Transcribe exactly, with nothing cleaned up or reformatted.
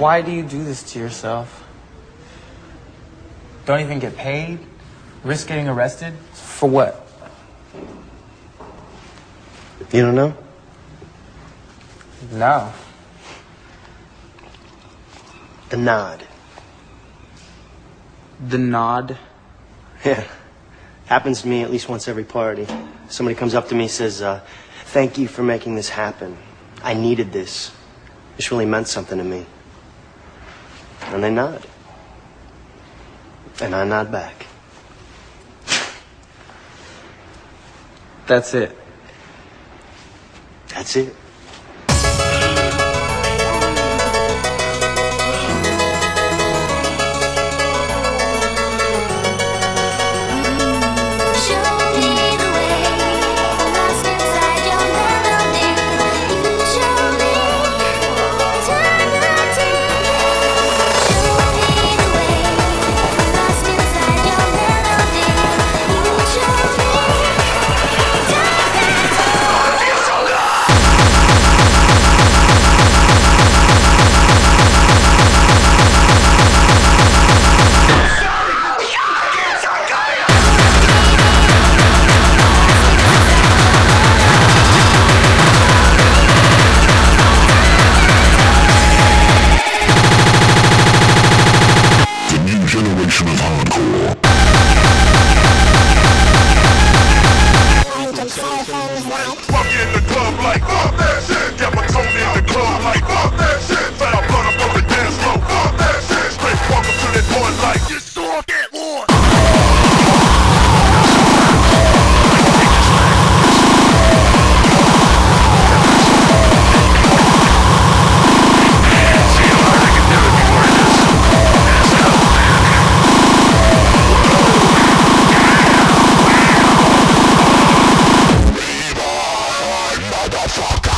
Why do you do this to yourself? Don't even get paid? Risk getting arrested? For what? You don't know? No. The nod. The nod? Yeah. Happens to me at least once every party. Somebody comes up to me and says, uh, thank you for making this happen. I needed this. This really meant something to me. And they nod. And I nod back. That's it. That's it. Generation of hardcore. Fuck in the club like fuck that shit. Got my tone in the club like fuck that shit. Fat I blood up on the dance floor. Fuck that shit. Straight welcome to that boy like you saw that one. Motherfucker!